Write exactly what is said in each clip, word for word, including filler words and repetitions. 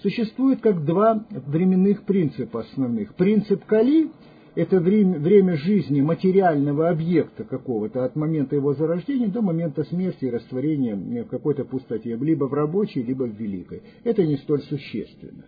существует как два временных принципа основных. Принцип Кали – это время, время жизни материального объекта какого-то от момента его зарождения до момента смерти и растворения в какой-то пустоте, либо в рабочей, либо в великой. Это не столь существенно.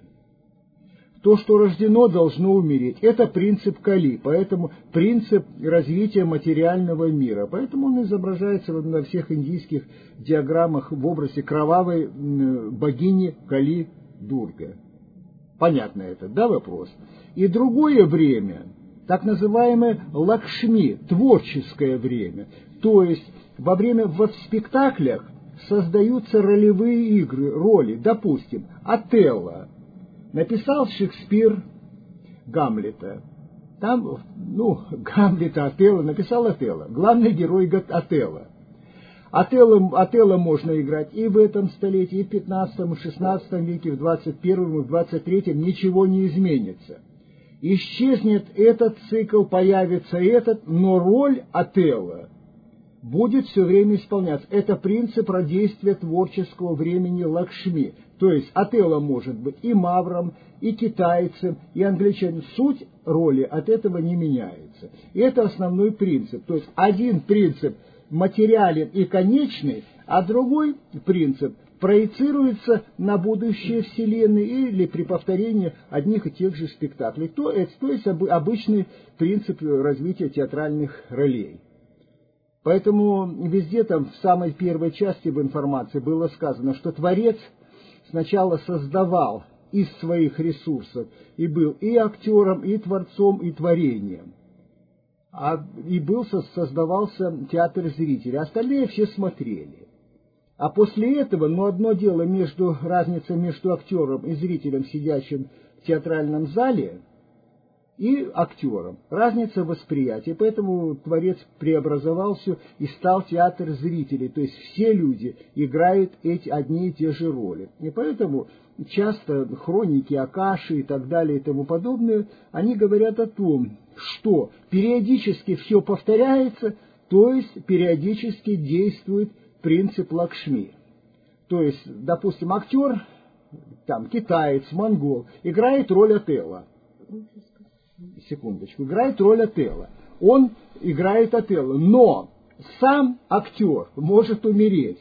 То, что рождено, должно умереть. Это принцип Кали, поэтому принцип развития материального мира. Поэтому он изображается на всех индийских диаграммах в образе кровавой богини Кали Дурга. Понятно это, да, вопрос? И другое время, так называемое Лакшми, творческое время. То есть во время в спектаклях создаются ролевые игры, роли. Допустим, Отелло. Написал Шекспир Гамлета. Там, ну, Гамлета, Отелло, написал Отелло. Главный герой Отелло. Отелло, Отелло можно играть и в этом столетии, и в пятнадцатом, и в шестнадцатом веке, и в двадцать первом, и в двадцать третьем. Ничего не изменится. Исчезнет этот цикл, появится этот, но роль Отелло будет все время исполняться. Это принцип действия творческого времени Лакшми. То есть Отелло может быть и мавром, и китайцем, и англичанином. Суть роли от этого не меняется. И это основной принцип. То есть один принцип материален и конечный, а другой принцип проецируется на будущее Вселенной или при повторении одних и тех же спектаклей. То есть, то есть обычный принцип развития театральных ролей. Поэтому везде там в самой первой части в информации было сказано, что Творец сначала создавал из своих ресурсов и был и актером, и творцом, и творением. А, и был, создавался театр зрителей, остальные все смотрели. А после этого, ну одно дело между, разница между актером и зрителем, сидящим в театральном зале, и актером. Разница восприятия. Поэтому Творец преобразовал все и стал театр зрителей. То есть все люди играют эти одни и те же роли. И поэтому часто хроники Акаши и так далее и тому подобное, они говорят о том, что периодически все повторяется, то есть периодически действует принцип Лакшми. То есть, допустим, актер, там, китаец, монгол, играет роль Отелло. Секундочку, играет роль Отелло. Он играет Отелло, но сам актер может умереть.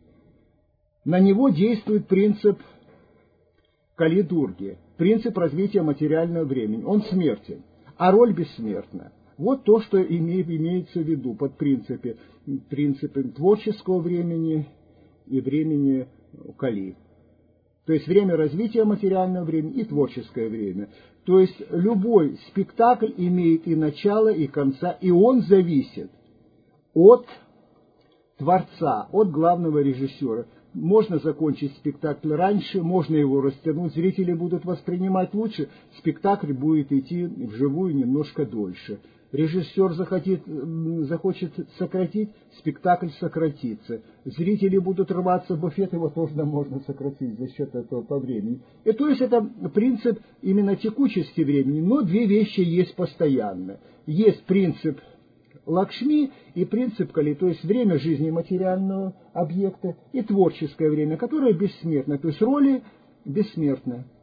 На него действует принцип Кали Дурги, принцип развития материального времени. Он смертен, а роль бессмертна. Вот то, что имеет, имеется в виду под принципе, принципом творческого времени и времени Кали. То есть время развития материального времени и творческое время. То есть любой спектакль имеет и начало, и конца, и он зависит от творца, от главного режиссера. Можно закончить спектакль раньше, можно его растянуть, зрители будут воспринимать лучше, спектакль будет идти вживую немножко дольше. Режиссер захотит, захочет сократить, спектакль сократится. Зрители будут рваться в буфет, его тоже можно сократить за счет этого по времени. И то есть это принцип именно текучести времени, но две вещи есть постоянно. Есть принцип Лакшми и принцип Кали, то есть время жизни материального объекта и творческое время, которое бессмертно, то есть роли бессмертны.